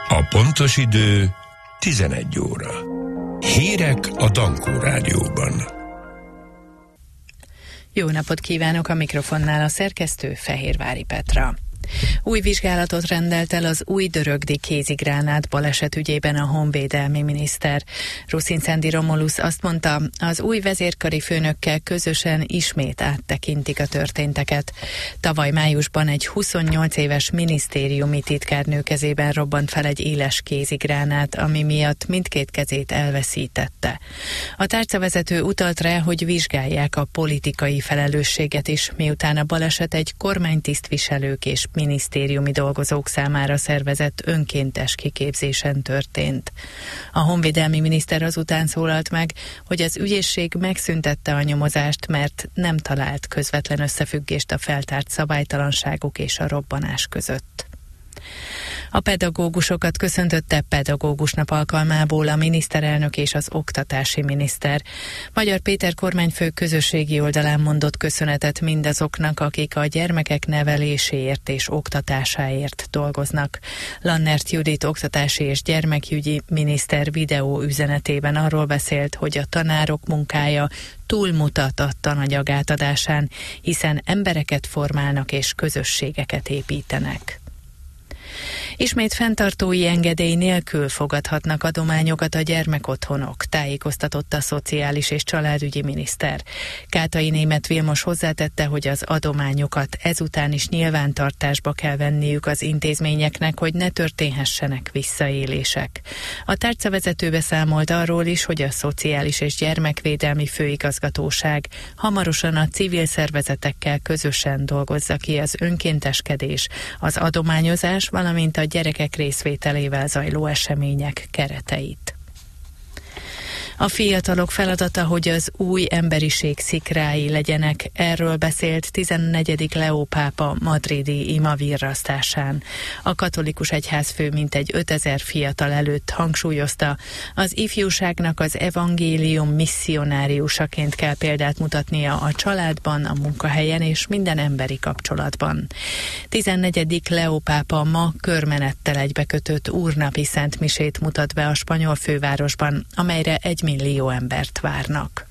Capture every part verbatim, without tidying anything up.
A pontos idő tizenegy óra. Hírek a Dankó Rádióban. Jó napot kívánok, a mikrofonnál a szerkesztő Fehérvári Petra. Új vizsgálatot rendelt el az új dörögdi kézigránát baleset ügyében a honvédelmi miniszter. Ruszinczendi Romulus azt mondta, az új vezérkari főnökkel közösen ismét áttekintik a történteket. Tavaly májusban egy huszonnyolc éves minisztériumi titkárnő kezében robbant fel egy éles kézigránát, ami miatt mindkét kezét elveszítette. A tárcavezető utalt rá, hogy vizsgálják a politikai felelősséget is, miután a baleset egy kormánytisztviselők és minisztériumi dolgozók számára szervezett önkéntes kiképzésen történt. A honvédelmi miniszter azután szólalt meg, hogy az ügyészség megszüntette a nyomozást, mert nem talált közvetlen összefüggést a feltárt szabálytalanságok és a robbanás között. A pedagógusokat köszöntötte pedagógusnap alkalmából a miniszterelnök és az oktatási miniszter. Magyar Péter kormányfő közösségi oldalán mondott köszönetet mindazoknak, akik a gyermekek neveléséért és oktatásáért dolgoznak. Lannert Judit oktatási és gyermekügyi miniszter videó üzenetében arról beszélt, hogy a tanárok munkája túlmutat a tananyag átadásán, hiszen embereket formálnak és közösségeket építenek. Ismét fenntartói engedély nélkül fogadhatnak adományokat a gyermekotthonok, tájékoztatott a szociális és családügyi miniszter. Kátai Németh Vilmos hozzátette, hogy az adományokat ezután is nyilvántartásba kell venniük az intézményeknek, hogy ne történhessenek visszaélések. A tárcavezető beszámolt arról is, hogy a Szociális és Gyermekvédelmi Főigazgatóság hamarosan a civil szervezetekkel közösen dolgozza ki az önkénteskedés, az adományozás, valamint a gyerekek részvételével zajló események kereteit. A fiatalok feladata, hogy az új emberiség szikrái legyenek, erről beszélt tizennegyedik Leó pápa madridi imavirrasztásán. A katolikus egyházfő mintegy ötezer fiatal előtt hangsúlyozta, az ifjúságnak az evangélium misszionáriusaként kell példát mutatnia a családban, a munkahelyen és minden emberi kapcsolatban. tizennegyedik Leó pápa ma körmenettel egybekötött úrnapi szentmisét mutat be a spanyol fővárosban, amelyre egy millió embert várnak.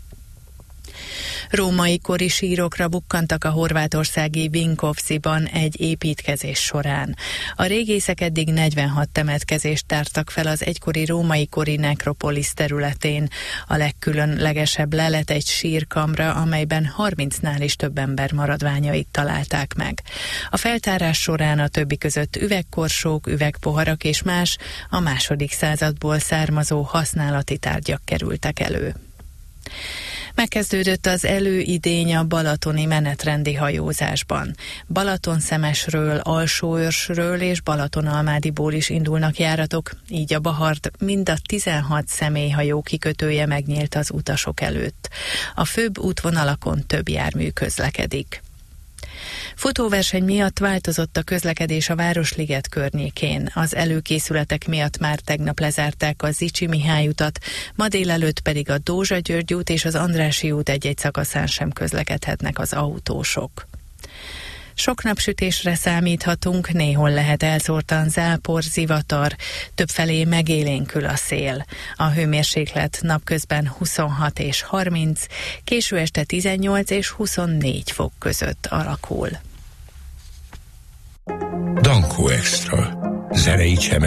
Római kori sírokra bukkantak a horvátországi Vinkovciban egy építkezés során. A régészek eddig negyvenhat temetkezést tártak fel az egykori római kori nekropolisz területén. A legkülönlegesebb lelet egy sírkamra, amelyben harmincnál is több ember maradványait találták meg. A feltárás során a többi között üvegkorsók, üvegpoharak és más a második századból származó használati tárgyak kerültek elő. Megkezdődött az előidény a balatoni menetrendi hajózásban. Balatonszemesről, Alsóörsről és Balatonalmádiból is indulnak járatok, így a Bahart mind a tizenhat személyhajó kikötője megnyílt az utasok előtt. A főbb útvonalakon több jármű közlekedik. Futóverseny miatt változott a közlekedés a Városliget környékén. Az előkészületek miatt már tegnap lezárták a Zichy Mihály utat, ma délelőtt pedig a Dózsa György út és az Andrássy út egy-egy szakaszán sem közlekedhetnek az autósok. Sok napsütésre számíthatunk, néhol lehet elszórtan zápor, zivatar, többfelé megélénkül a szél. A hőmérséklet napközben huszonhat és harminc, késő este tizennyolc és huszonnégy fok között alakul. Dankó Extra. Zenei